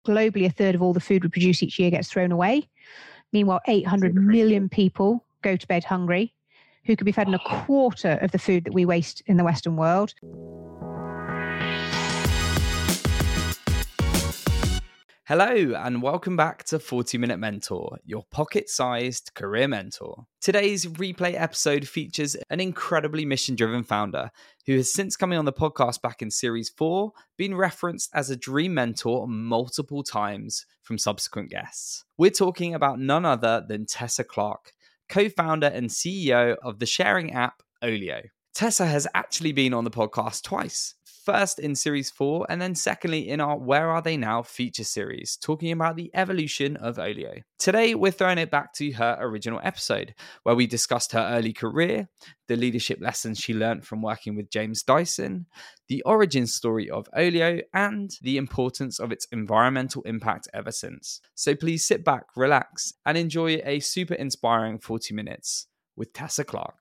globally, a third of all the food we produce each year gets thrown away. Meanwhile, 800 million people go to bed hungry, who could be fed on a quarter of the food that we waste in the Western world. Hello and welcome back to 40 Minute Mentor, your pocket-sized career mentor. Today's replay episode features an incredibly mission-driven founder who has since coming on the podcast back in Series 4, been referenced as a dream mentor multiple times from subsequent guests. We're talking about none other than Tessa Clarke, co-founder and CEO of the sharing app Olio. Tessa has actually been on the podcast twice. First in Series 4, and then secondly in our Where Are They Now feature series, talking about the evolution of Olio. Today, we're throwing it back to her original episode, where we discussed her early career, the leadership lessons she learned from working with James Dyson, the origin story of Olio, and the importance of its environmental impact ever since. So please sit back, relax, and enjoy a super inspiring 40 minutes with Tessa Clarke.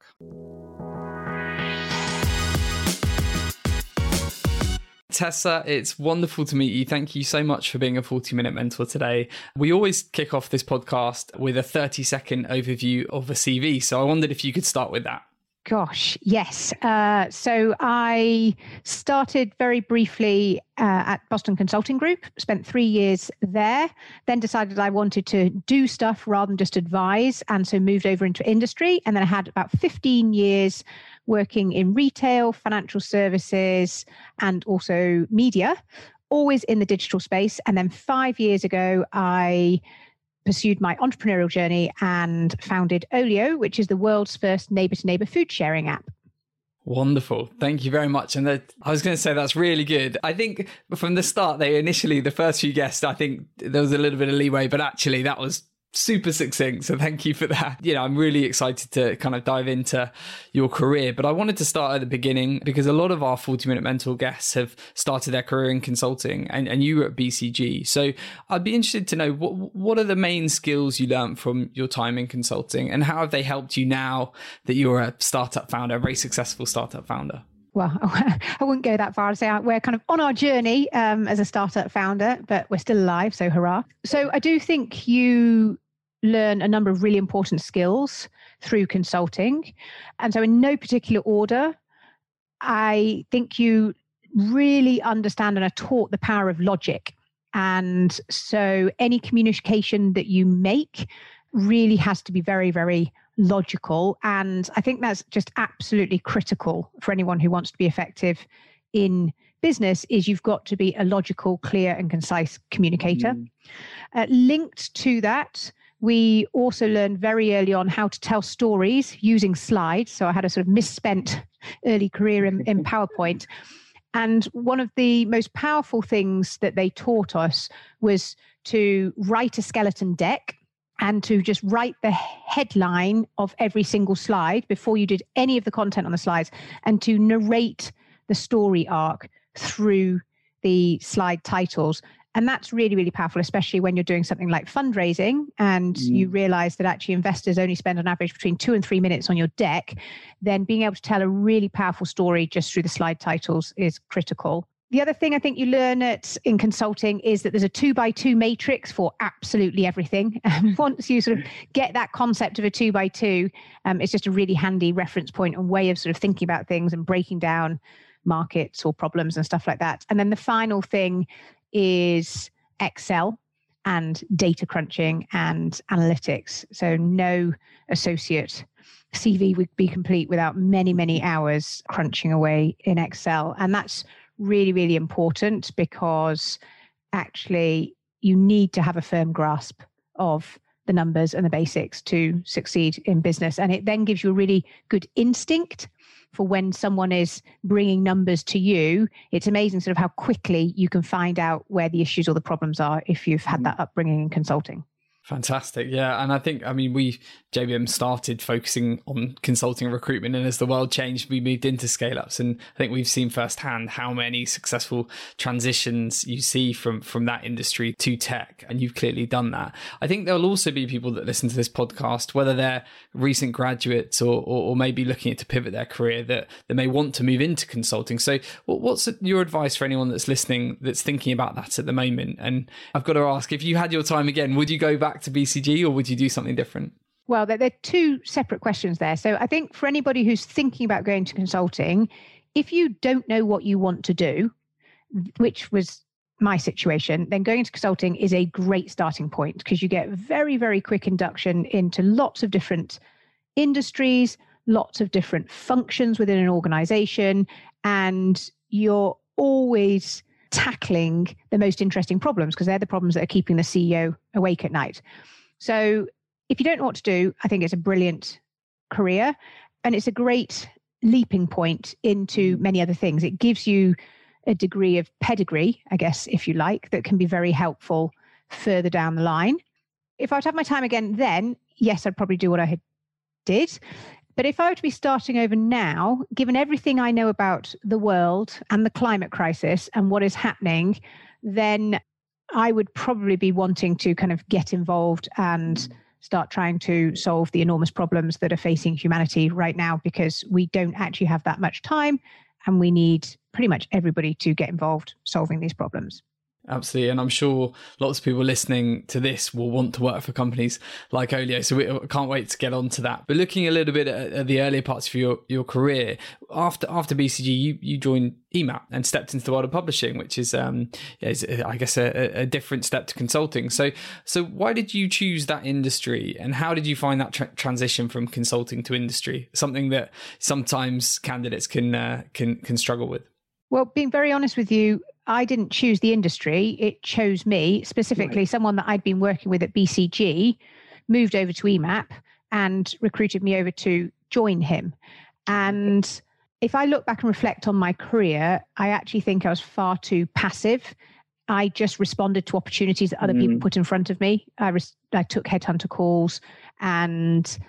Tessa, it's wonderful to meet you. Thank you so much for being a 40-minute mentor today. We always kick off this podcast with a 30-second overview of a CV. So I wondered if you could start with that. Gosh, yes. So I started very briefly at Boston Consulting Group, spent 3 years there, then decided I wanted to do stuff rather than just advise, and so moved over into industry. And then I had about 15 years working in retail, financial services, and also media, always in the digital space. And then 5 years ago, I pursued my entrepreneurial journey and founded Olio, which is the world's first neighbor-to-neighbor food sharing app. Wonderful. Thank you very much. And I was going to say that's really good. I think from the start, the first few guests, I think there was a little bit of leeway, but actually that was super succinct. So thank you for that. I'm really excited to kind of dive into your career, but I wanted to start at the beginning because a lot of our 40-minute mentor guests have started their career in consulting and you were at BCG. So I'd be interested to know what are the main skills you learned from your time in consulting and how have they helped you now that you're a startup founder, a very successful startup founder? Well, I wouldn't go that far to say we're kind of on our journey as a startup founder, but we're still alive, so hurrah. So I do think you learn a number of really important skills through consulting. And so in no particular order, I think you really understand and are taught the power of logic. And so any communication that you make really has to be very, very logical. And I think that's just absolutely critical for anyone who wants to be effective in business is you've got to be a logical, clear and concise communicator. Linked to that, we also learned very early on how to tell stories using slides. So I had a sort of misspent early career in PowerPoint. And one of the most powerful things that they taught us was to write a skeleton deck and to just write the headline of every single slide before you did any of the content on the slides and to narrate the story arc through the slide titles. And that's really, really powerful, especially when you're doing something like fundraising and you realize that actually investors only spend on average between 2 and 3 minutes on your deck. Then being able to tell a really powerful story just through the slide titles is critical. The other thing I think you learn in consulting is that there's a 2x2 matrix for absolutely everything. And once you sort of get that concept of a 2x2, it's just a really handy reference point and way of sort of thinking about things and breaking down markets or problems and stuff like that. And then the final thing is Excel and data crunching and analytics. So no associate CV would be complete without many, many hours crunching away in Excel. And that's really, really important because actually you need to have a firm grasp of the numbers and the basics to succeed in business. And it then gives you a really good instinct for when someone is bringing numbers to you. It's amazing sort of how quickly you can find out where the issues or the problems are if you've had that upbringing in consulting. Fantastic. Yeah. And I think, JBM started focusing on consulting and recruitment. And as the world changed, we moved into scale ups. And I think we've seen firsthand how many successful transitions you see from that industry to tech. And you've clearly done that. I think there'll also be people that listen to this podcast, whether they're recent graduates or maybe looking to pivot their career, that may want to move into consulting. So what's your advice for anyone that's listening, that's thinking about that at the moment? And I've got to ask, if you had your time again, would you go back to BCG or would you do something different? Well, there are two separate questions there. So I think for anybody who's thinking about going to consulting, if you don't know what you want to do, which was my situation, then going into consulting is a great starting point because you get very, very quick induction into lots of different industries, lots of different functions within an organization, and you're always tackling the most interesting problems because they're the problems that are keeping the CEO awake at night. So if you don't know what to do, I think it's a brilliant career and it's a great leaping point into many other things. It gives you a degree of pedigree, I guess, if you like, that can be very helpful further down the line. If I were to have my time again then, yes, I'd probably do what I did. But if I were to be starting over now, given everything I know about the world and the climate crisis and what is happening, then I would probably be wanting to kind of get involved and start trying to solve the enormous problems that are facing humanity right now, because we don't actually have that much time and we need pretty much everybody to get involved solving these problems. Absolutely. And I'm sure lots of people listening to this will want to work for companies like Olio. So we can't wait to get on to that. But looking a little bit at the earlier parts of your career, after BCG, you joined EMAP and stepped into the world of publishing, which is I guess, a different step to consulting. So why did you choose that industry and how did you find that transition from consulting to industry? Something that sometimes candidates can struggle with. Well, being very honest with you, I didn't choose the industry. It chose me. Specifically, right. Someone that I'd been working with at BCG moved over to EMAP and recruited me over to join him. And if I look back and reflect on my career, I actually think I was far too passive. I just responded to opportunities that other people put in front of me. I took headhunter calls and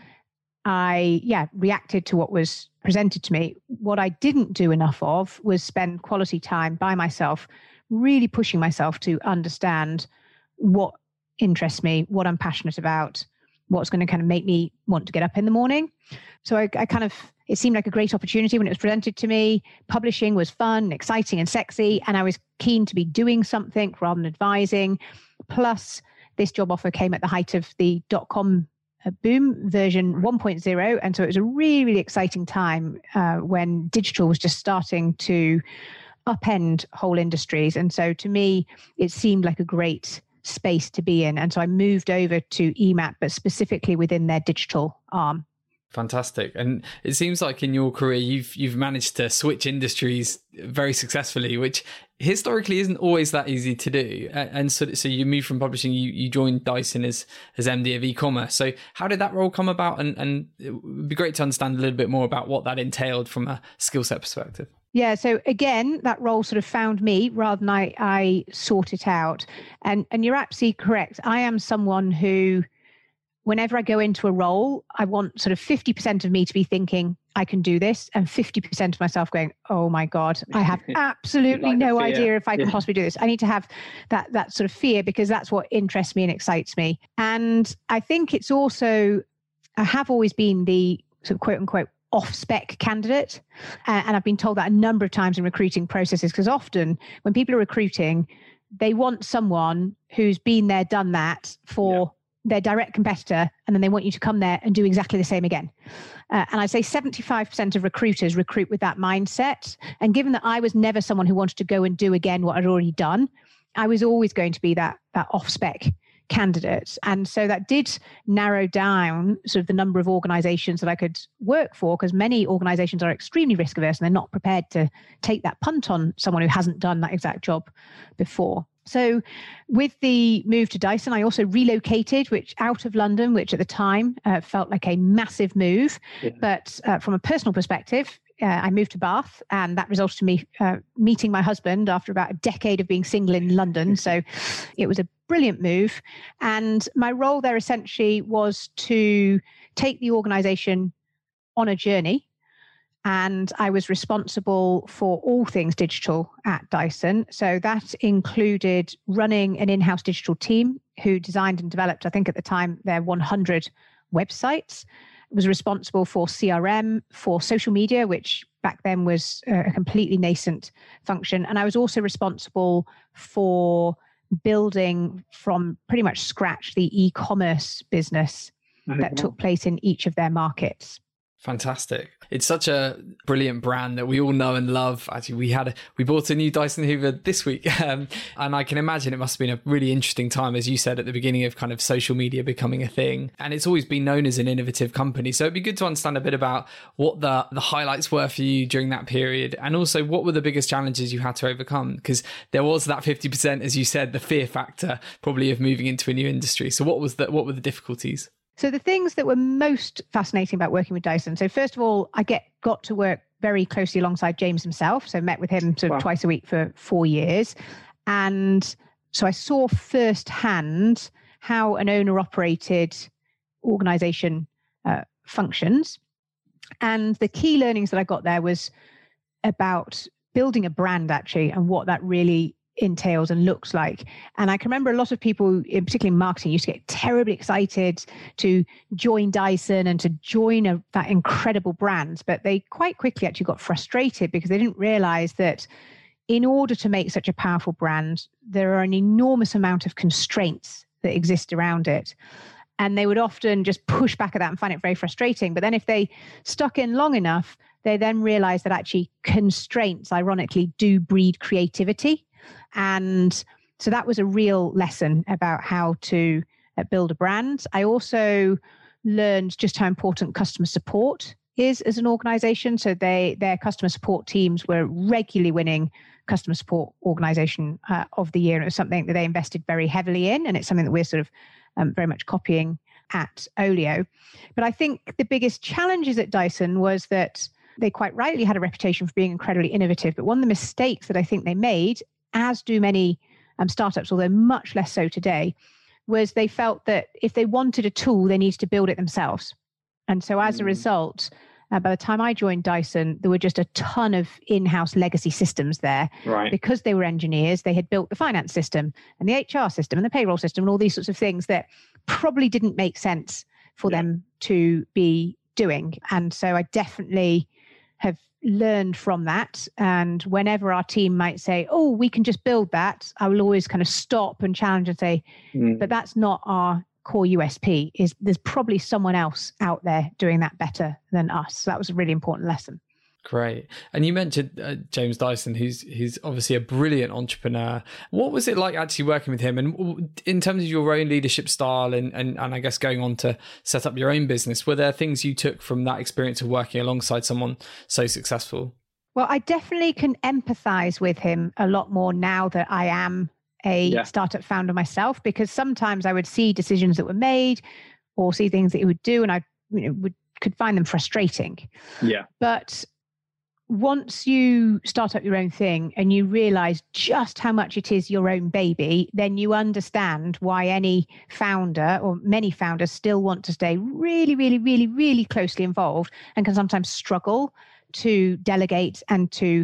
I reacted to what was presented to me. What I didn't do enough of was spend quality time by myself, really pushing myself to understand what interests me, what I'm passionate about, what's going to kind of make me want to get up in the morning. So it seemed like a great opportunity when it was presented to me. Publishing was fun, exciting and sexy, and I was keen to be doing something rather than advising. Plus, this job offer came at the height of the .com boom version 1.0. And so it was a really, really exciting time when digital was just starting to upend whole industries. And so to me, it seemed like a great space to be in. And so I moved over to EMAP, but specifically within their digital arm. Fantastic. And it seems like in your career, you've managed to switch industries very successfully, which historically isn't always that easy to do. And so you moved from publishing, you joined Dyson as MD of e-commerce. So how did that role come about? And it would be great to understand a little bit more about what that entailed from a skill set perspective. Yeah. So again, that role sort of found me rather than I sought it out. And you're absolutely correct. I am someone who, whenever I go into a role, I want sort of 50% of me to be thinking, I can do this, and 50% of myself going, oh my God, I have absolutely no idea if I can possibly do this. I need to have that sort of fear because that's what interests me and excites me. And I think it's also, I have always been the sort of quote unquote off-spec candidate. And I've been told that a number of times in recruiting processes, because often when people are recruiting, they want someone who's been there, done that for their direct competitor, and then they want you to come there and do exactly the same again. And I'd say 75% of recruiters recruit with that mindset. And given that I was never someone who wanted to go and do again what I'd already done, I was always going to be that off-spec candidate. And so that did narrow down sort of the number of organizations that I could work for, because many organizations are extremely risk averse and they're not prepared to take that punt on someone who hasn't done that exact job before. So with the move to Dyson, I also relocated, out of London, which at the time felt like a massive move. Yeah. But from a personal perspective, I moved to Bath, and that resulted in me meeting my husband after about a decade of being single in London. So it was a brilliant move. And my role there essentially was to take the organization on a journey. And I was responsible for all things digital at Dyson. So that included running an in-house digital team who designed and developed, I think at the time, their 100 websites. Was responsible for CRM, for social media, which back then was a completely nascent function. And I was also responsible for building from pretty much scratch the e-commerce business that took place in each of their markets. Fantastic. It's such a brilliant brand that we all know and love. Actually, we bought a new Dyson Hoover this week. And I can imagine it must have been a really interesting time, as you said, at the beginning of kind of social media becoming a thing. And it's always been known as an innovative company. So it'd be good to understand a bit about what the highlights were for you during that period. And also what were the biggest challenges you had to overcome? Because there was that 50%, as you said, the fear factor probably of moving into a new industry. So what were the difficulties? So the things that were most fascinating about working with Dyson. So first of all, I got to work very closely alongside James himself. So met with him sort of twice a week for 4 years. And so I saw firsthand how an owner-operated organization functions. And the key learnings that I got there was about building a brand, actually, and what that really entails and looks like. And I can remember a lot of people, particularly in marketing, used to get terribly excited to join Dyson and to join that incredible brand. But they quite quickly actually got frustrated because they didn't realize that in order to make such a powerful brand, there are an enormous amount of constraints that exist around it. And they would often just push back at that and find it very frustrating. But then if they stuck in long enough, they then realized that actually constraints, ironically, do breed creativity. And so that was a real lesson about how to build a brand. I also learned just how important customer support is as an organization. So their customer support teams were regularly winning customer support organization of the year. And it was something that they invested very heavily in. And it's something that we're sort of very much copying at Olio. But I think the biggest challenges at Dyson was that they quite rightly had a reputation for being incredibly innovative. But one of the mistakes that I think they made, as do many startups, although much less so today, was they felt that if they wanted a tool, they needed to build it themselves. And so as a result, by the time I joined Dyson, there were just a ton of in-house legacy systems there. Right. Because they were engineers, they had built the finance system and the HR system and the payroll system and all these sorts of things that probably didn't make sense for them to be doing. And so I definitely have learned from that. And whenever our team might say, oh, we can just build that, I will always kind of stop and challenge and say, but that's not our core USP. There's probably someone else out there doing that better than us. So that was a really important lesson. Great. And you mentioned James Dyson, who's obviously a brilliant entrepreneur. What was it like actually working with him? And in terms of your own leadership style and I guess going on to set up your own business, were there things you took from that experience of working alongside someone so successful? Well, I definitely can empathize with him a lot more now that I am a startup founder myself, because sometimes I would see decisions that were made or see things that he would do and I could find them frustrating. Yeah. But once you start up your own thing and you realize just how much it is your own baby, then you understand why any founder or many founders still want to stay really, really, really, really closely involved and can sometimes struggle to delegate and to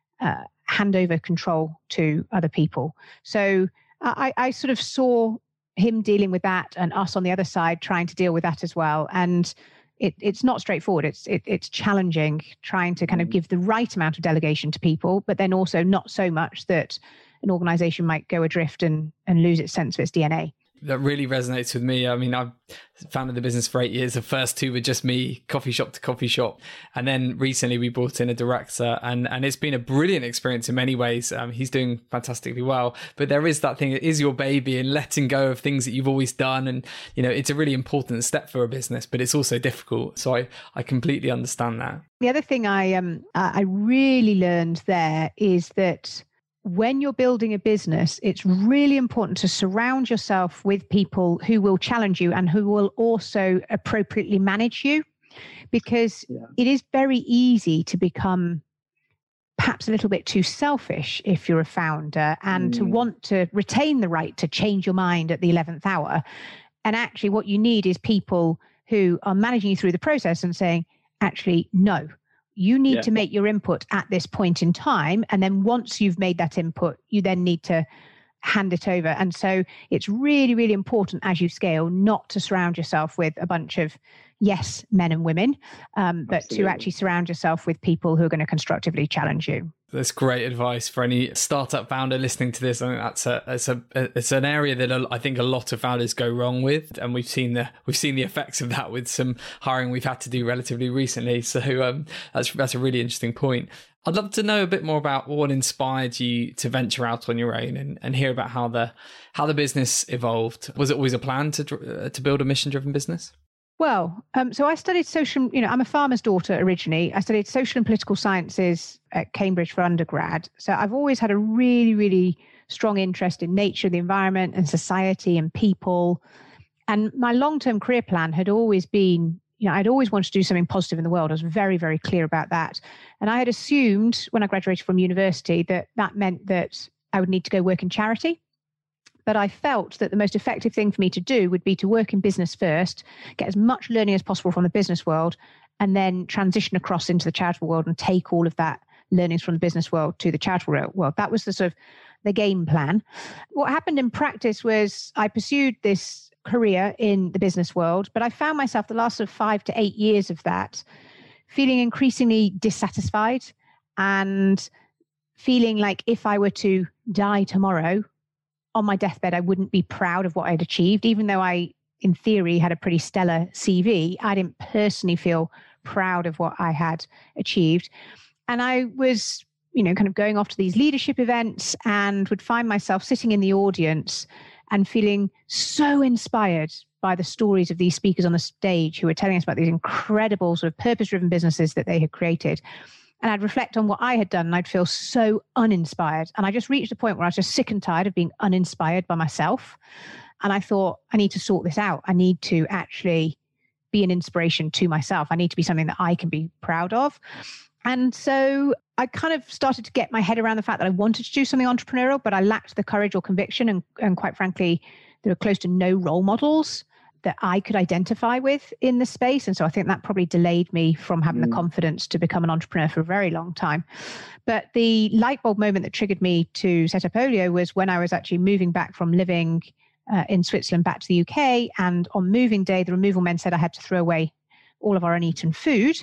hand over control to other people. So I sort of saw him dealing with that and us on the other side trying to deal with that as well. And it's not straightforward. It's challenging trying to kind of give the right amount of delegation to people, but then also not so much that an organization might go adrift and lose its sense of its DNA. That really resonates with me. I mean, I've founded the business for 8 years. The first 2 were just me, coffee shop to coffee shop. And then recently we brought in a director and it's been a brilliant experience in many ways. He's doing fantastically well, but there is that thing, it is your baby and letting go of things that you've always done. And, it's a really important step for a business, but it's also difficult. So I completely understand that. The other thing I really learned there is that when you're building a business, it's really important to surround yourself with people who will challenge you and who will also appropriately manage you. because it is very easy to become perhaps a little bit too selfish if you're a founder and to want to retain the right to change your mind at the 11th hour. And actually what you need is people who are managing you through the process and saying, actually, no, you need to make your input at this point in time. And then once you've made that input, you then need to hand it over. And so it's really, really important as you scale not to surround yourself with a bunch of yes men and women, but to actually surround yourself with people who are going to constructively challenge you. That's great advice for any startup founder listening to this. I think it's an area that I think a lot of founders go wrong with, and we've seen the effects of that with some hiring we've had to do relatively recently. So that's a really interesting point. I'd love to know a bit more about what inspired you to venture out on your own and hear about how the business evolved. Was it always a plan to build a mission-driven business? Well, so I studied I'm a farmer's daughter originally. I studied social and political sciences at Cambridge for undergrad. So I've always had a really, really strong interest in nature, the environment and society and people. And my long-term career plan had always been, I'd always wanted to do something positive in the world. I was very, very clear about that. And I had assumed when I graduated from university that meant that I would need to go work in charity. But I felt that the most effective thing for me to do would be to work in business first, get as much learning as possible from the business world, and then transition across into the charitable world and take all of that learnings from the business world to the charitable world. That was the game plan. What happened in practice was I pursued this career in the business world, but I found myself the last 5 to 8 years of that feeling increasingly dissatisfied and feeling like if I were to die tomorrow, on my deathbed, I wouldn't be proud of what I'd achieved, even though I, in theory, had a pretty stellar CV. I didn't personally feel proud of what I had achieved. And I was, kind of going off to these leadership events and would find myself sitting in the audience and feeling so inspired by the stories of these speakers on the stage who were telling us about these incredible sort of purpose-driven businesses that they had created. And I'd reflect on what I had done and I'd feel so uninspired. And I just reached a point where I was just sick and tired of being uninspired by myself. And I thought, I need to sort this out. I need to actually be an inspiration to myself. I need to be something that I can be proud of. And so I kind of started to get my head around the fact that I wanted to do something entrepreneurial, but I lacked the courage or conviction. And quite frankly, there were close to no role models that I could identify with in the space. And so I think that probably delayed me from having the confidence to become an entrepreneur for a very long time. But the light bulb moment that triggered me to set up Olio was when I was actually moving back from living in Switzerland back to the UK. And on moving day, the removal men said I had to throw away all of our uneaten food.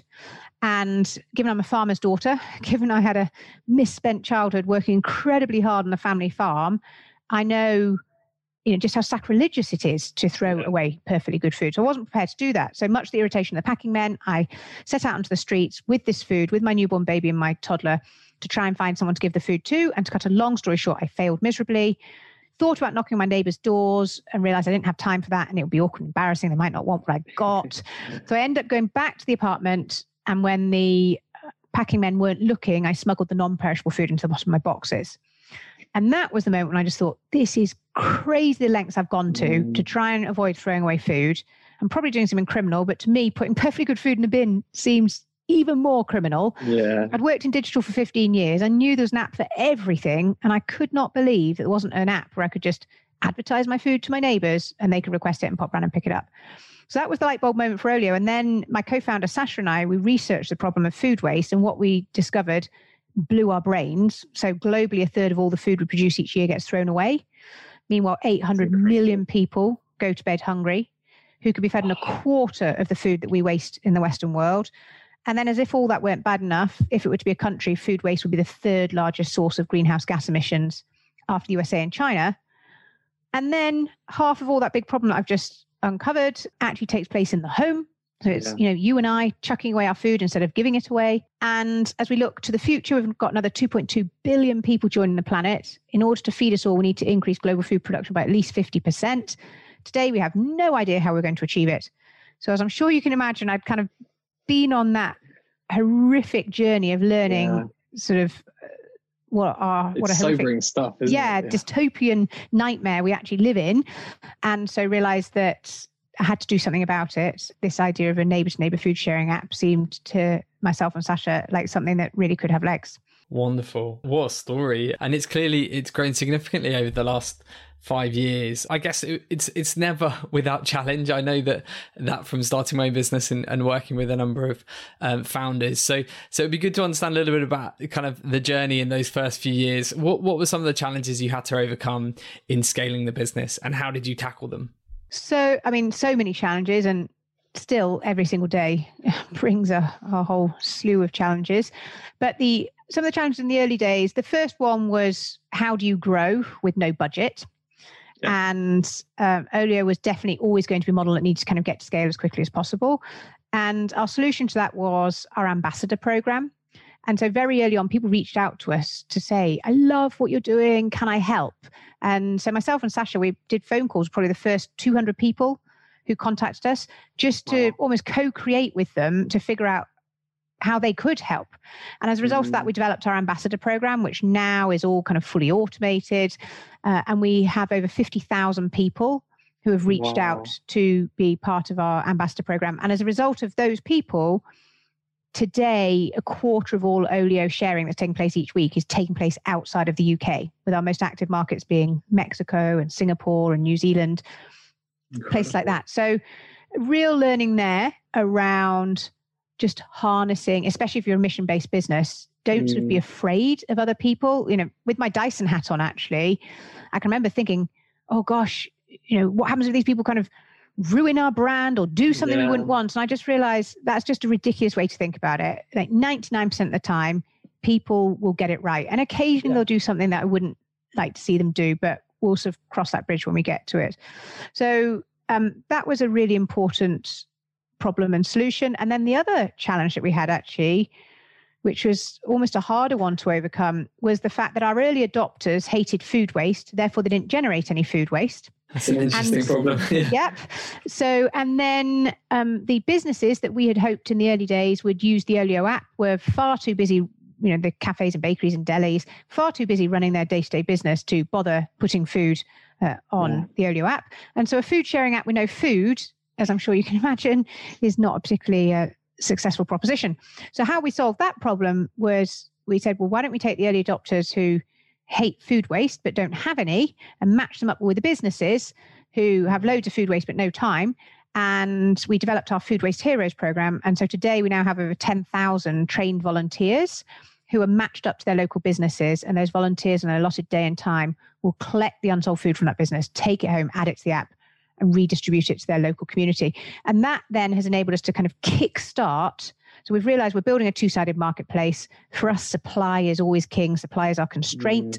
And given I'm a farmer's daughter, given I had a misspent childhood working incredibly hard on the family farm, I know just how sacrilegious it is to throw away perfectly good food. So I wasn't prepared to do that. So much to the irritation of the packing men, I set out onto the streets with this food, with my newborn baby and my toddler, to try and find someone to give the food to. And to cut a long story short, I failed miserably. Thought about knocking on my neighbours' doors and realised I didn't have time for that and it would be awkward and embarrassing. They might not want what I got. So I ended up going back to the apartment, and when the packing men weren't looking, I smuggled the non-perishable food into the bottom of my boxes. And that was the moment when I just thought, this is crazy the lengths I've gone to try and avoid throwing away food. I'm probably doing something criminal, but to me, putting perfectly good food in a bin seems even more criminal. Yeah. I'd worked in digital for 15 years. I knew there was an app for everything. And I could not believe there wasn't an app where I could just advertise my food to my neighbors and they could request it and pop around and pick it up. So that was the light bulb moment for Olio. And then my co-founder, Sasha, and I, we researched the problem of food waste, and what we discovered blew our brains. So globally, a third of all the food we produce each year gets thrown away. Meanwhile, 800 million people go to bed hungry, who could be fed on a quarter of the food that we waste in the Western world. And then, as if all that weren't bad enough, if it were to be a country, food waste would be the third largest source of greenhouse gas emissions after the USA and China. And then half of all that big problem that I've just uncovered actually takes place in the home. So it's, you and I chucking away our food instead of giving it away. And as we look to the future, we've got another 2.2 billion people joining the planet. In order to feed us all, we need to increase global food production by at least 50%. Today, we have no idea how we're going to achieve it. So as I'm sure you can imagine, I've kind of been on that horrific journey of learning sort of what a sobering horrific stuff, isn't it? dystopian nightmare we actually live in. And so realized that I had to do something about it. This idea of a neighbor to neighbor food sharing app seemed to myself and Sasha like something that really could have legs. Wonderful. What a story. And it's grown significantly over the last 5 years. I guess it's never without challenge. I know that from starting my own business and working with a number of founders. So it'd be good to understand a little bit about kind of the journey in those first few years. What were some of the challenges you had to overcome in scaling the business, and how did you tackle them? So, I mean, so many challenges, and still every single day brings a whole slew of challenges. But some of the challenges in the early days, the first one was, how do you grow with no budget? Yeah. And Olio was definitely always going to be a model that needs to kind of get to scale as quickly as possible. And our solution to that was our ambassador program. And so very early on, people reached out to us to say, I love what you're doing. Can I help? And so myself and Sasha, we did phone calls, probably the first 200 people who contacted us, just to almost co-create with them to figure out how they could help. And as a result of that, we developed our ambassador program, which now is all kind of fully automated. And we have over 50,000 people who have reached out to be part of our ambassador program. And as a result of those people, today, a quarter of all Olio sharing that's taking place each week is taking place outside of the UK, with our most active markets being Mexico and Singapore and New Zealand, places like that. So real learning there around just harnessing, especially if you're a mission-based business, don't sort of be afraid of other people. You know, with my Dyson hat on, actually, I can remember thinking, oh gosh, you know, what happens if these people kind of ruin our brand or do something we wouldn't want? And I just realized that's just a ridiculous way to think about it. Like 99% of the time, people will get it right. And occasionally they'll do something that I wouldn't like to see them do, but we'll sort of cross that bridge when we get to it. So that was a really important problem and solution. And then the other challenge that we had, actually, which was almost a harder one to overcome, was the fact that our early adopters hated food waste. Therefore, they didn't generate any food waste. That's an interesting problem. Yep. So, and then the businesses that we had hoped in the early days would use the Olio app were far too busy, you know, the cafes and bakeries and delis, far too busy running their day-to-day business to bother putting food on the Olio app. And so a food sharing app with no food, as I'm sure you can imagine, is not a particularly successful proposition. So how we solved that problem was, we said, well, why don't we take the early adopters who hate food waste but don't have any and match them up with the businesses who have loads of food waste but no time. And we developed our Food Waste Heroes program. And so today we now have over 10,000 trained volunteers who are matched up to their local businesses. And those volunteers on an allotted day and time will collect the unsold food from that business, take it home, add it to the app, and redistribute it to their local community. And that then has enabled us to kind of kickstart. So we've realized we're building a two-sided marketplace. For us, supply is always king. Supply is our constraint.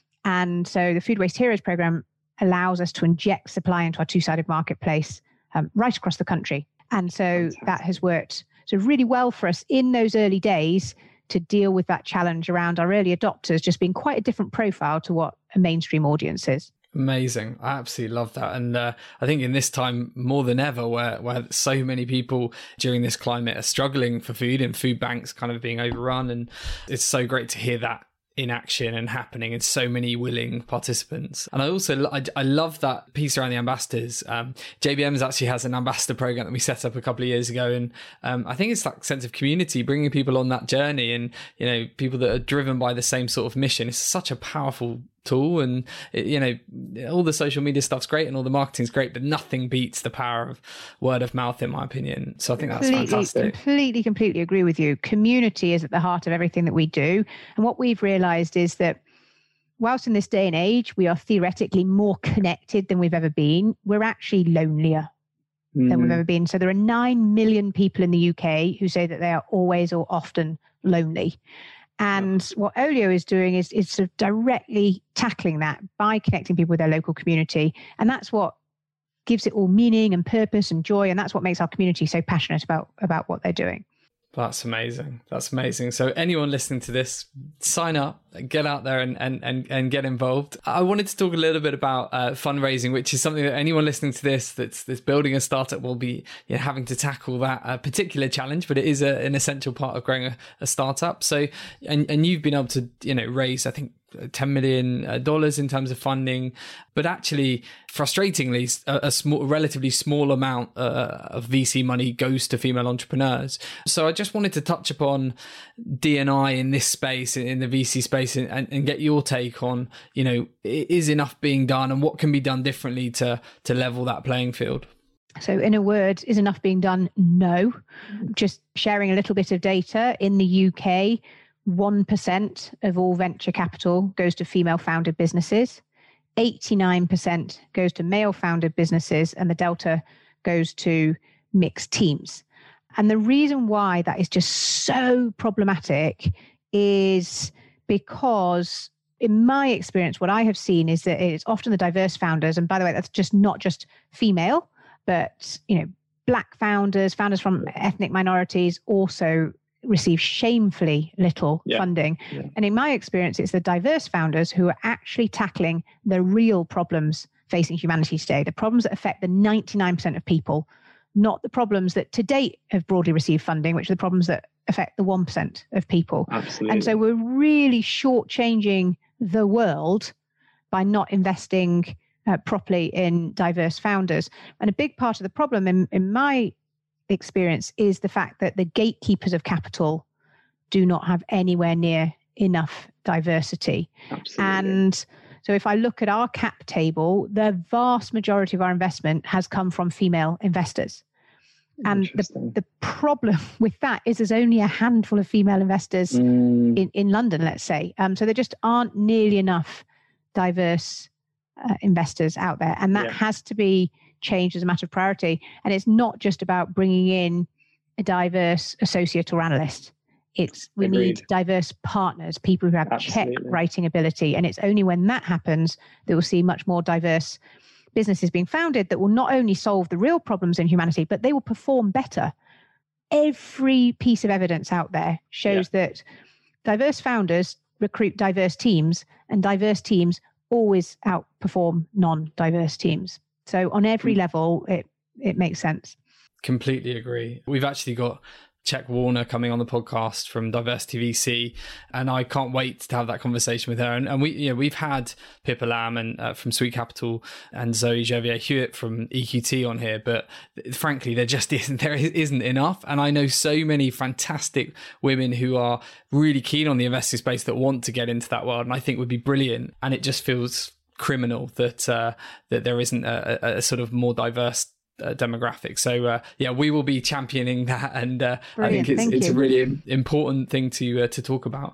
And so the Food Waste Heroes program allows us to inject supply into our two-sided marketplace right across the country. And so that has worked really well for us in those early days to deal with that challenge around our early adopters just being quite a different profile to what a mainstream audience is. Amazing. I absolutely love that. And I think in this time more than ever, where so many people during this climate are struggling for food and food banks kind of being overrun. And it's so great to hear that in action and happening, and so many willing participants. And I also I love that piece around the ambassadors. JBM's actually has an ambassador program that we set up a couple of years ago, and I think it's that sense of community, bringing people on that journey, and you know, people that are driven by the same sort of mission. It's such a powerful tool, and you know, all the social media stuff's great and all the marketing's great, but nothing beats the power of word of mouth, in my opinion. So I think that's fantastic. Completely agree with you. Community is at the heart of everything that we do. And what we've realized is that whilst in this day and age we are theoretically more connected than we've ever been, we're actually lonelier than we've ever been. So there are 9 million people in the UK who say that they are always or often lonely. And what Olio is doing is sort of directly tackling that by connecting people with their local community. And that's what gives it all meaning and purpose and joy. And that's what makes our community so passionate about what they're doing. That's amazing. That's amazing. So anyone listening to this, sign up, get out there and get involved. I wanted to talk a little bit about fundraising, which is something that anyone listening to this that's building a startup will be, you know, having to tackle that particular challenge, but it is an essential part of growing a startup. So, and you've been able to, you know, raise, I think, $10 million in terms of funding, but actually, frustratingly, a relatively small amount of VC money goes to female entrepreneurs. So I just wanted to touch upon D&I in this space, in the VC space, and get your take on, is enough being done and what can be done differently to level that playing field? So in a word, is enough being done? No. Just sharing a little bit of data. In the UK, 1% of all venture capital goes to female founded businesses. 89% goes to male founded businesses, and the delta goes to mixed teams. And the reason why that is just so problematic is because, in my experience, what I have seen is that it's often the diverse founders. And by the way, that's just not just female, but Black founders from ethnic minorities also receive shamefully little funding. Yeah. And in my experience, it's the diverse founders who are actually tackling the real problems facing humanity today, the problems that affect the 99% of people, not the problems that to date have broadly received funding, which are the problems that affect the 1% of people. Absolutely. And so we're really shortchanging the world by not investing properly in diverse founders. And a big part of the problem in my experience is the fact that the gatekeepers of capital do not have anywhere near enough diversity. Absolutely. And so if I look at our cap table, the vast majority of our investment has come from female investors. And the problem with that is there's only a handful of female investors in London, let's say. So there just aren't nearly enough diverse investors out there. And that has to be changed as a matter of priority. And it's not just about bringing in a diverse associate or analyst. We need diverse partners, people who have check writing ability. And it's only when that happens that we'll see much more diverse businesses being founded that will not only solve the real problems in humanity, but they will perform better. Every piece of evidence out there shows that diverse founders recruit diverse teams, and diverse teams always outperform non-diverse teams. So on every level, it makes sense. Completely agree. We've actually got Czech Warner coming on the podcast from Diversity VC, and I can't wait to have that conversation with her. And we've had Pippa Lamb and from Sweet Capital and Zoe Gervier-Hewitt from EQT on here, but frankly, there isn't enough. And I know so many fantastic women who are really keen on the investing space that want to get into that world, and I think would be brilliant. And it just feels criminal that there isn't a sort of more diverse demographic. So we will be championing that, and I think it's a really important thing to talk about.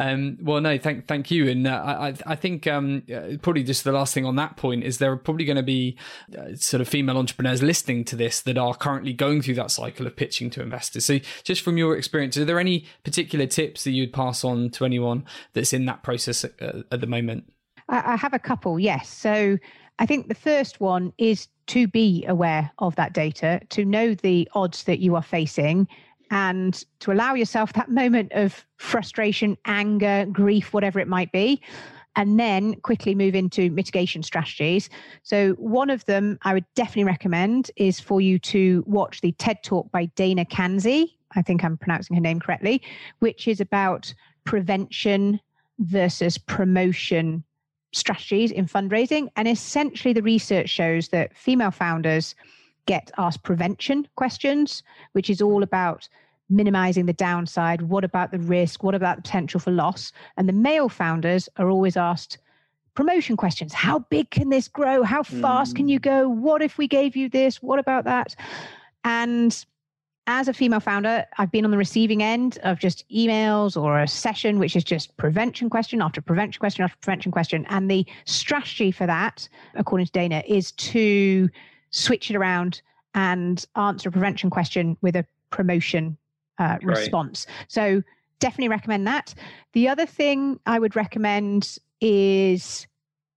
Thank you. And I think probably just the last thing on that point is there are probably going to be sort of female entrepreneurs listening to this that are currently going through that cycle of pitching to investors. So just from your experience, are there any particular tips that you'd pass on to anyone that's in that process at the moment? I have a couple, yes. So I think the first one is to be aware of that data, to know the odds that you are facing, and to allow yourself that moment of frustration, anger, grief, whatever it might be, and then quickly move into mitigation strategies. So one of them I would definitely recommend is for you to watch the TED Talk by Dana Kanzi. I think I'm pronouncing her name correctly, which is about prevention versus promotion strategies in fundraising. And essentially the research shows that female founders get asked prevention questions, which is all about minimizing the downside. What about the risk? What about the potential for loss? And the male founders are always asked promotion questions. How big can this grow? How fast can you go? What if we gave you this? What about that? And as a female founder, I've been on the receiving end of just emails or a session, which is just prevention question after prevention question after prevention question. And the strategy for that, according to Dana, is to switch it around and answer a prevention question with a promotion response. So definitely recommend that. The other thing I would recommend is,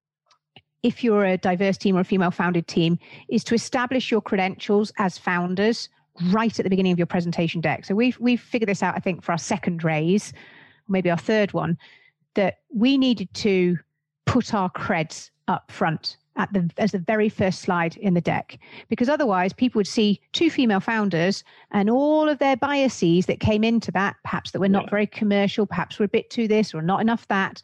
if you're a diverse team or a female founded team, is to establish your credentials as founders right at the beginning of your presentation deck. So we've figured this out, I think, for our second raise, maybe our third one, that we needed to put our creds up front as the very first slide in the deck, because otherwise people would see two female founders and all of their biases that came into that, perhaps that were not very commercial, perhaps were a bit too this or not enough that,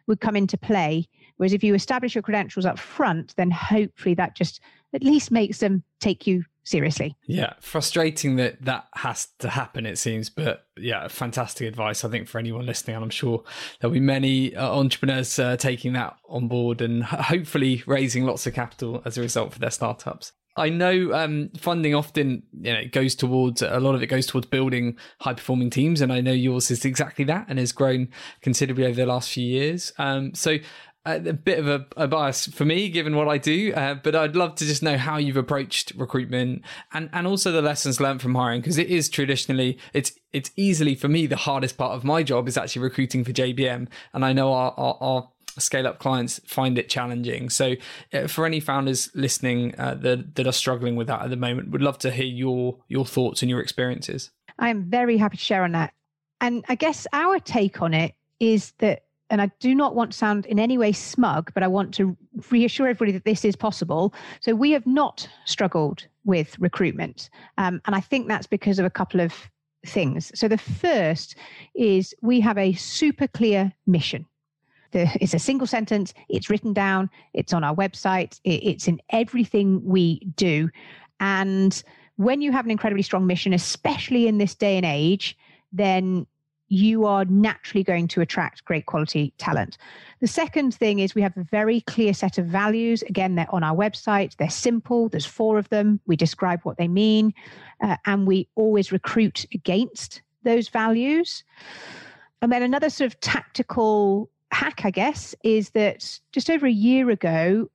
would come into play. Whereas if you establish your credentials up front, then hopefully that just at least makes them take you seriously. Yeah, frustrating that has to happen, it seems. But yeah, fantastic advice, I think, for anyone listening. And I'm sure there'll be many entrepreneurs taking that on board and hopefully raising lots of capital as a result for their startups. I know funding often, goes towards, a lot of it goes towards building high performing teams. And I know yours is exactly that and has grown considerably over the last few years. So a bit of a bias for me, given what I do, but I'd love to just know how you've approached recruitment and also the lessons learned from hiring, because it is traditionally, it's easily for me, the hardest part of my job is actually recruiting for JBM. And I know our scale-up clients find it challenging. So for any founders listening that are struggling with that at the moment, would love to hear your thoughts and your experiences. I'm very happy to share on that. And I guess our take on it is that, and I do not want to sound in any way smug, but I want to reassure everybody that this is possible. So we have not struggled with recruitment. And I think that's because of a couple of things. So the first is we have a super clear mission. It's a single sentence, it's written down, it's on our website, it's in everything we do. And when you have an incredibly strong mission, especially in this day and age, then you are naturally going to attract great quality talent. The second thing is we have a very clear set of values. Again, they're on our website. They're simple. There's 4 of them. We describe what they mean, and we always recruit against those values. And then another sort of tactical hack, I guess, is that just over a year ago,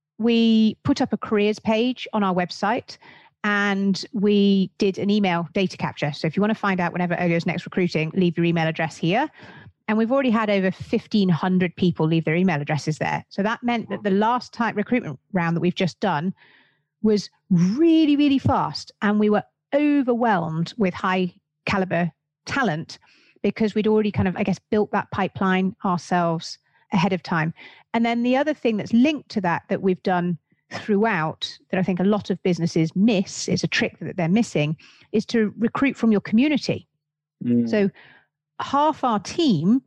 we put up a careers page on our website and we did an email data capture. So if you want to find out whenever Olio's next recruiting, leave your email address here. And we've already had over 1,500 people leave their email addresses there. So that meant that the last type recruitment round that we've just done was really, really fast. And we were overwhelmed with high caliber talent because we'd already kind of, I guess, built that pipeline ourselves ahead of time. And then the other thing that's linked to that we've done throughout, that I think a lot of businesses miss, is a trick that they're missing, is to recruit from your community. So half our team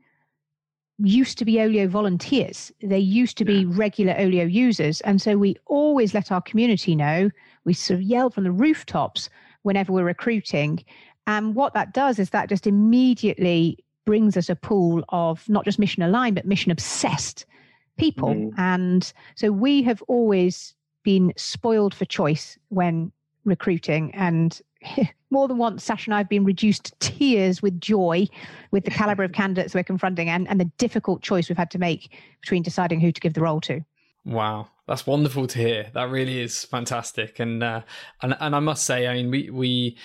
used to be Olio volunteers. They used to be regular Olio users. And so we always let our community know. We sort of yelled from the rooftops whenever we're recruiting. And what that does is that just immediately brings us a pool of not just mission aligned, but mission obsessed people. And so we have always been spoiled for choice when recruiting. And more than once, Sash and I have been reduced to tears with joy with the caliber of candidates we're confronting and the difficult choice we've had to make between deciding who to give the role to. Wow, that's wonderful to hear. That really is fantastic. And I must say, I mean, we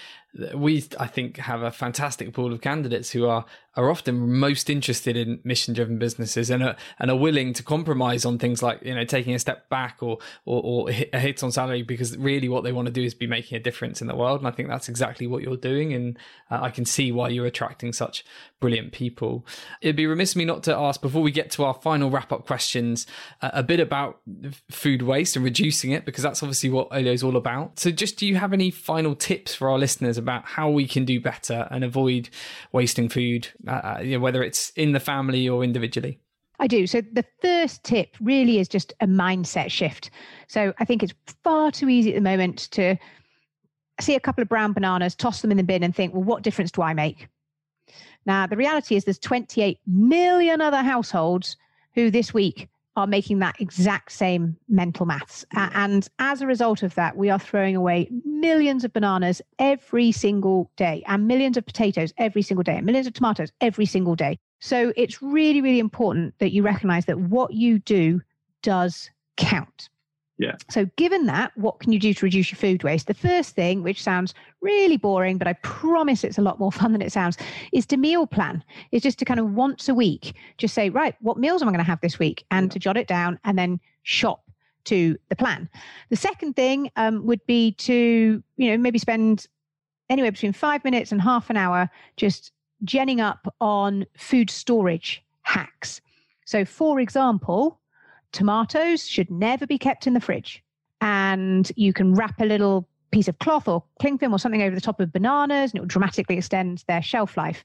I think have a fantastic pool of candidates who are often most interested in mission-driven businesses and are willing to compromise on things like, taking a step back or a hit on salary, because really what they want to do is be making a difference in the world. And I think that's exactly what you're doing. And I can see why you're attracting such brilliant people. It'd be remiss of me not to ask, before we get to our final wrap-up questions, a bit about food waste and reducing it, because that's obviously what Olio is all about. So just, do you have any final tips for our listeners about how we can do better and avoid wasting food, whether it's in the family or individually? I do. So the first tip really is just a mindset shift. So I think it's far too easy at the moment to see a couple of brown bananas, toss them in the bin and think, well, what difference do I make? Now, the reality is there's 28 million other households who this week are making that exact same mental maths. And as a result of that, we are throwing away millions of bananas every single day and millions of potatoes every single day and millions of tomatoes every single day. So it's really, really important that you recognize that what you do does count. Yeah. So given that, what can you do to reduce your food waste? The first thing, which sounds really boring, but I promise it's a lot more fun than it sounds, is to meal plan. It's just to kind of once a week, just say, right, what meals am I going to have this week? And to jot it down and then shop to the plan. The second thing would be to, maybe spend anywhere between 5 minutes and half an hour just genning up on food storage hacks. So for example, tomatoes should never be kept in the fridge. And you can wrap a little piece of cloth or cling film or something over the top of bananas and it will dramatically extend their shelf life.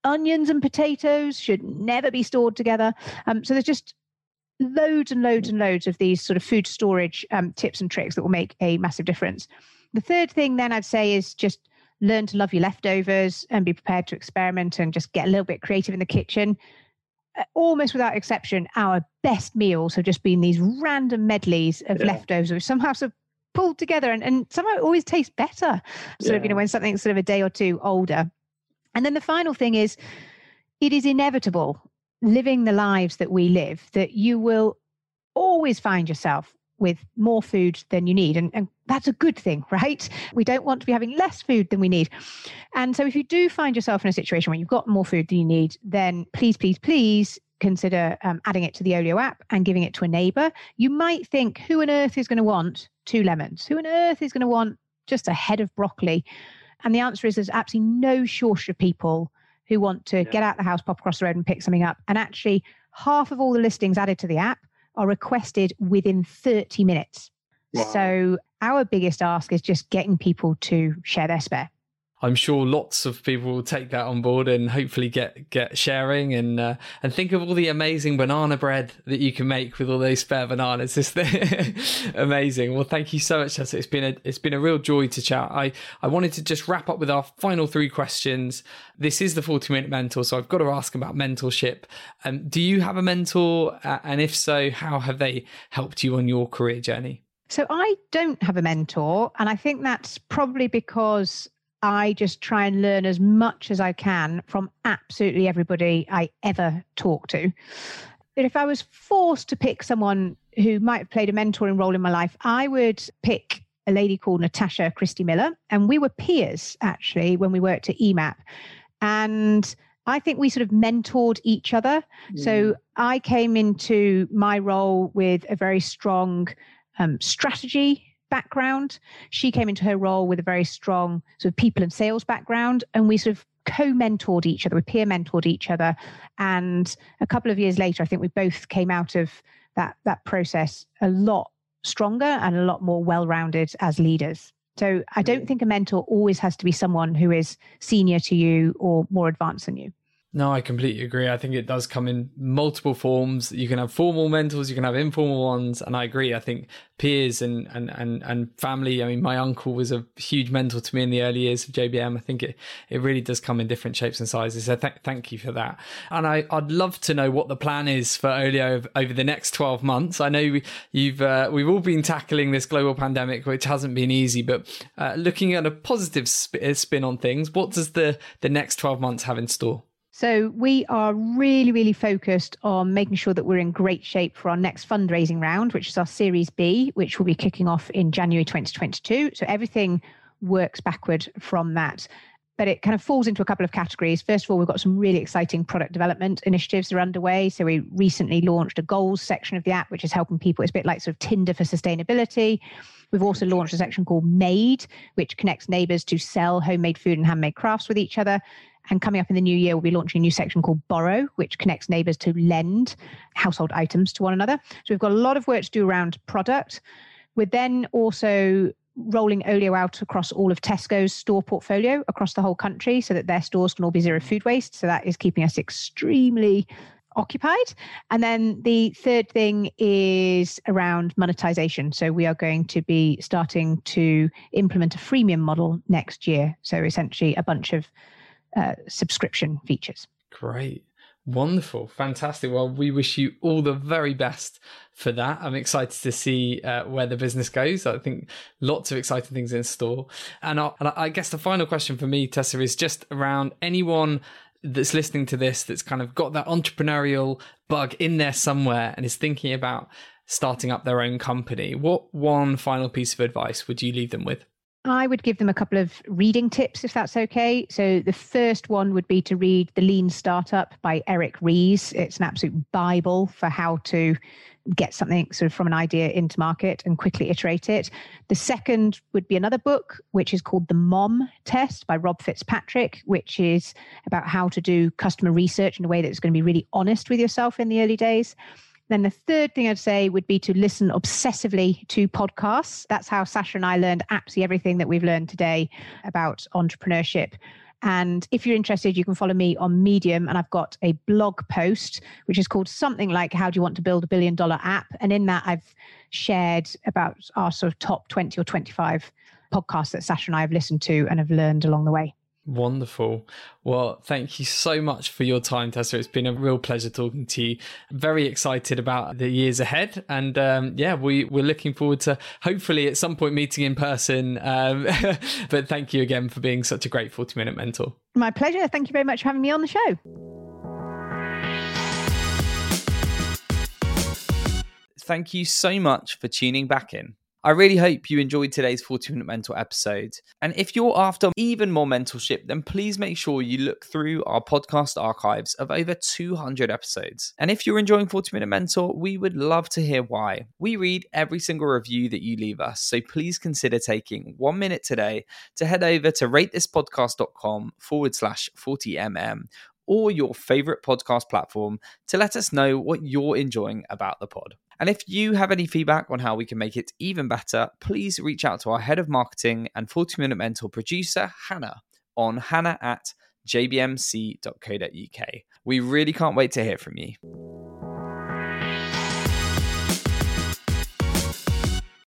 Onions and potatoes should never be stored together. So there's just loads and loads and loads of these sort of food storage tips and tricks that will make a massive difference. The third thing then I'd say is just learn to love your leftovers and be prepared to experiment and just get a little bit creative in the kitchen. Almost without exception, our best meals have just been these random medleys of leftovers which somehow sort of pulled together and somehow it always tastes better. When something's sort of a day or two older. And then the final thing is, it is inevitable living the lives that we live, that you will always find yourself with more food than you need. And that's a good thing, right? We don't want to be having less food than we need. And so if you do find yourself in a situation where you've got more food than you need, then please, please, please consider adding it to the Olio app and giving it to a neighbor. You might think, who on earth is going to want 2 lemons? Who on earth is going to want just a head of broccoli? And the answer is there's absolutely no shortage of people who want to get out the house, pop across the road and pick something up. And actually, half of all the listings added to the app are requested within 30 minutes. Wow. So our biggest ask is just getting people to share their spare. I'm sure lots of people will take that on board and hopefully get sharing and think of all the amazing banana bread that you can make with all those spare bananas. It's amazing. Well, thank you so much, Tessa. It's been a real joy to chat. I wanted to just wrap up with our final 3 questions. This is the 40-minute mentor, so I've got to ask about mentorship. Do you have a mentor? And if so, how have they helped you on your career journey? So I don't have a mentor, and I think that's probably because I just try and learn as much as I can from absolutely everybody I ever talk to. But if I was forced to pick someone who might have played a mentoring role in my life, I would pick a lady called Natasha Christie Miller. And we were peers, actually, when we worked at EMAP. And I think we sort of mentored each other. So I came into my role with a very strong strategy background. She came into her role with a very strong sort of people and sales background, and we sort of co-mentored each other, we peer mentored each other. And a couple of years later, I think we both came out of that process a lot stronger and a lot more well-rounded as leaders. So I don't think a mentor always has to be someone who is senior to you or more advanced than you. No, I completely agree. I think it does come in multiple forms. You can have formal mentors, you can have informal ones. And I agree. I think peers and family. I mean, my uncle was a huge mentor to me in the early years of JBM. I think it really does come in different shapes and sizes. So thank you for that. And I'd love to know what the plan is for Olio over the next 12 months. I know we've all been tackling this global pandemic, which hasn't been easy, but looking at a positive spin on things, what does the next 12 months have in store? So we are really, really focused on making sure that we're in great shape for our next fundraising round, which is our Series B, which will be kicking off in January 2022. So everything works backward from that. But it kind of falls into a couple of categories. First of all, we've got some really exciting product development initiatives that are underway. So we recently launched a goals section of the app, which is helping people. It's a bit like sort of Tinder for sustainability. We've also launched a section called Made, which connects neighbors to sell homemade food and handmade crafts with each other. And coming up in the new year, we'll be launching a new section called Borrow, which connects neighbors to lend household items to one another. So we've got a lot of work to do around product. We're then also rolling Olio out across all of Tesco's store portfolio across the whole country so that their stores can all be zero food waste. So that is keeping us extremely occupied. And then the third thing is around monetization. So we are going to be starting to implement a freemium model next year. So essentially a bunch of subscription features. Great. Wonderful. Fantastic. Well, we wish you all the very best for that. I'm excited to see where the business goes. I think lots of exciting things in store. And I guess the final question for me, Tessa, is just around anyone that's listening to this that's kind of got that entrepreneurial bug in there somewhere and is thinking about starting up their own company. What one final piece of advice would you leave them with? I would give them a couple of reading tips, if that's okay. So the first one would be to read The Lean Startup by Eric Ries. It's an absolute Bible for how to get something sort of from an idea into market and quickly iterate it. The second would be another book, which is called The Mom Test by Rob Fitzpatrick, which is about how to do customer research in a way that's going to be really honest with yourself in the early days. Then the third thing I'd say would be to listen obsessively to podcasts. That's how Sasha and I learned absolutely everything that we've learned today about entrepreneurship. And if you're interested, you can follow me on Medium. And I've got a blog post, which is called something like How Do You Want to Build a $1 Billion App? And in that, I've shared about our sort of top 20 or 25 podcasts that Sasha and I have listened to and have learned along the way. Wonderful. Well, thank you so much for your time, Tessa. It's been a real pleasure talking to you. Very excited about the years ahead. And we're looking forward to hopefully at some point meeting in person. But thank you again for being such a great 40-Minute Mentor. My pleasure. Thank you very much for having me on the show. Thank you so much for tuning back in. I really hope you enjoyed today's 40-Minute Mentor episode. And if you're after even more mentorship, then please make sure you look through our podcast archives of over 200 episodes. And if you're enjoying 40-Minute Mentor, we would love to hear why. We read every single review that you leave us, so please consider taking 1 minute today to head over to ratethispodcast.com/40mm or your favorite podcast platform to let us know what you're enjoying about the pod. And if you have any feedback on how we can make it even better, please reach out to our head of marketing and 40-Minute Mentor producer, Hannah, on hannah@jbmc.co.uk. We really can't wait to hear from you.